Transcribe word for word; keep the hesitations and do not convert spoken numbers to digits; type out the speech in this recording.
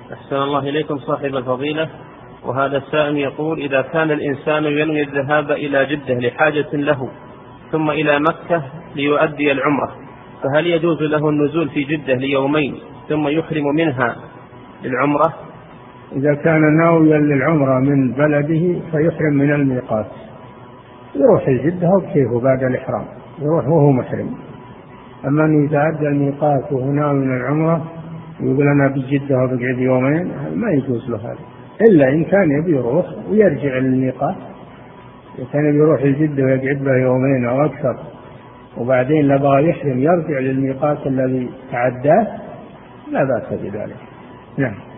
أحسن الله إليكم صاحب الفضيلة. وهذا السائل يقول: إذا كان الإنسان ينوي الذهاب إلى جدة لحاجة له ثم إلى مكة ليؤدي العمرة، فهل يجوز له النزول في جدة ليومين ثم يحرم منها للعمرة؟ إذا كان ناويا للعمرة من بلده فيحرم من الميقات، يروح الجدة وكيفه بعد الإحرام، يروح وهو محرم. أما أن يتعدى الميقات وهو ناوي من العمرة ويقول أنا بجدة وبقعد يومين، ما يجوز له هذا، إلا إن كان يبي يروح ويرجع للميقات. إذا كان يبي يروح الجدة ويقعد له يومين أو أكثر وبعدين لبغى يحرم يرجع للميقات الذي تعداه لا بأس بذلك. نعم.